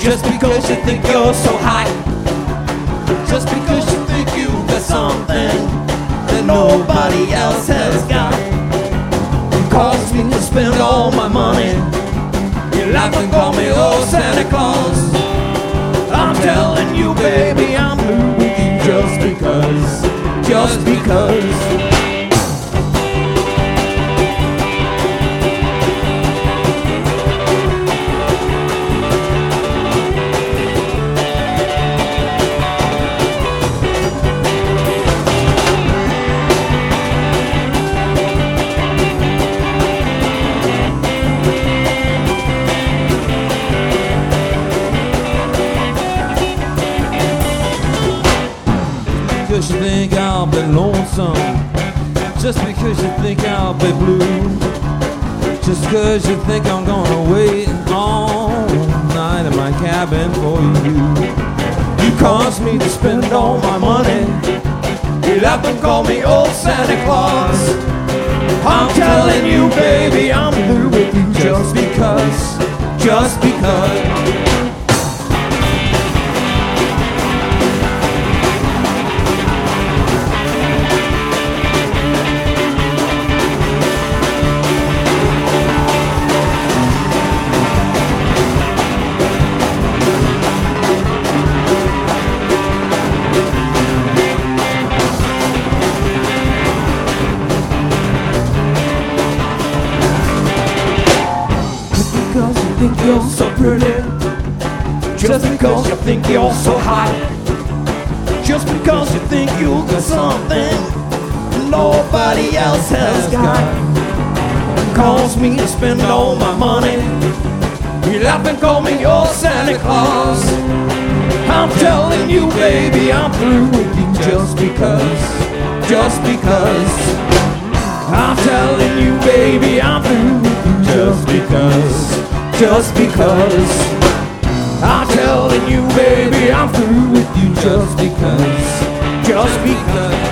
Just because you think you're so high, just because you think you got something that nobody else has got. It caused me to spend all my money. You laugh and call me old Santa Claus. I'm telling you, baby, I'm blue with you just because, just because. Just because you think I'll be lonesome, just because you think I'll be blue, just because you think I'm gonna wait all night in my cabin for you. You caused me to spend all my money. You laugh and call me old Santa Claus. I'm telling you, baby, I'm through with you just because, just because. Because you think you're so pretty, just because you think you're so hot, just because you think you got something nobody else has got. Cause me to spend all my money. You laugh and call me your Santa Claus. I'm telling you, baby, I'm through with you just because, just because. I'm telling you, baby, I'm through with you just because, just because. I'm telling you, baby, I'm through with you just because, just because.